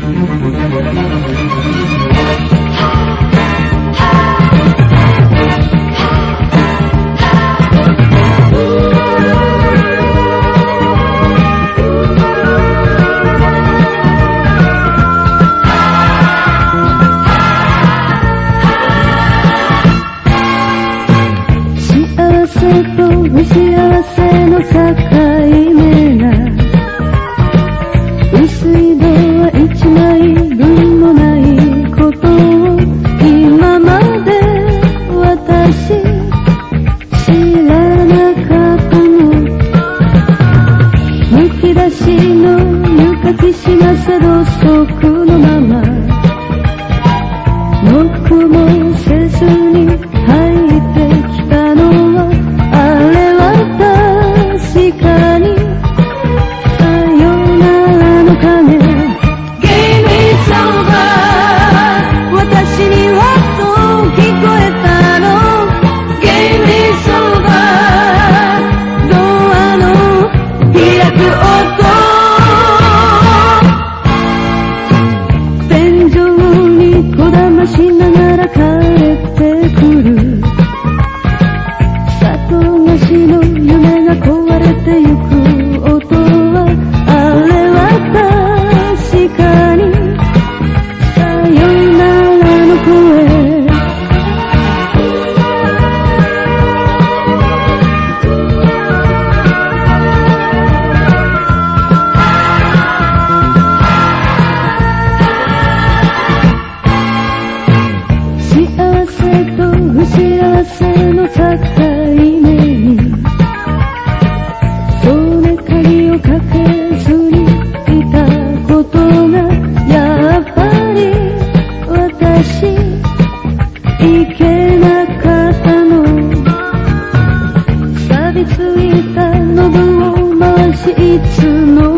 不幸せの境目が薄い度は一枚分もないことを今まで私知らなかったの。むき出しの床きしませろそくのままノックもせずに入ってきたのは確かにさよならの鐘 Game is over 私にはそう聞こえたの Game is over ドアの開く音天井にこだましながら帰ってくる里菓子の夢が壊れてゆく音はあれは確かにさよならの声幸せと不幸せの境目にそれかりをかけずにいたことがやっぱり私いけなかったの。錆びついたノブを回しいつも